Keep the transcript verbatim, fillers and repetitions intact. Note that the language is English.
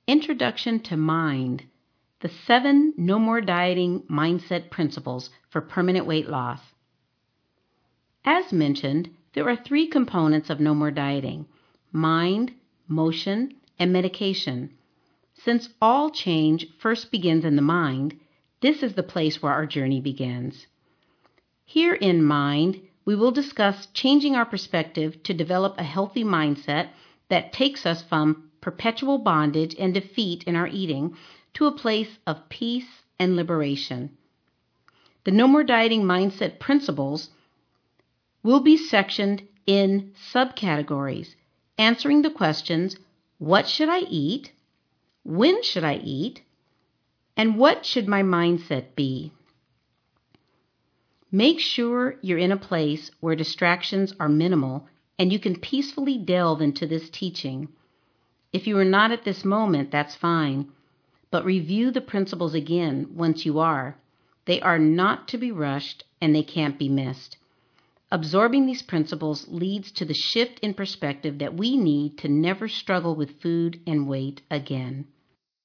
Introduction to Mind, the seven No More Dieting Mindset Principles for Permanent Weight Loss. As mentioned, there are three components of No More Dieting: mind, motion, and medication. Since all change first begins in the mind, this is the place where our journey begins. Here in Mind, we will discuss changing our perspective to develop a healthy mindset that takes us from perpetual bondage and defeat in our eating to a place of peace and liberation. The No More Dieting Mindset Principles will be sectioned in subcategories, answering the questions: what should I eat? When should I eat? And what should my mindset be? Make sure you're in a place where distractions are minimal and you can peacefully delve into this teaching. If you are not at this moment, that's fine, but review the principles again once you are. They are not to be rushed and they can't be missed. Absorbing these principles leads to the shift in perspective that we need to never struggle with food and weight again.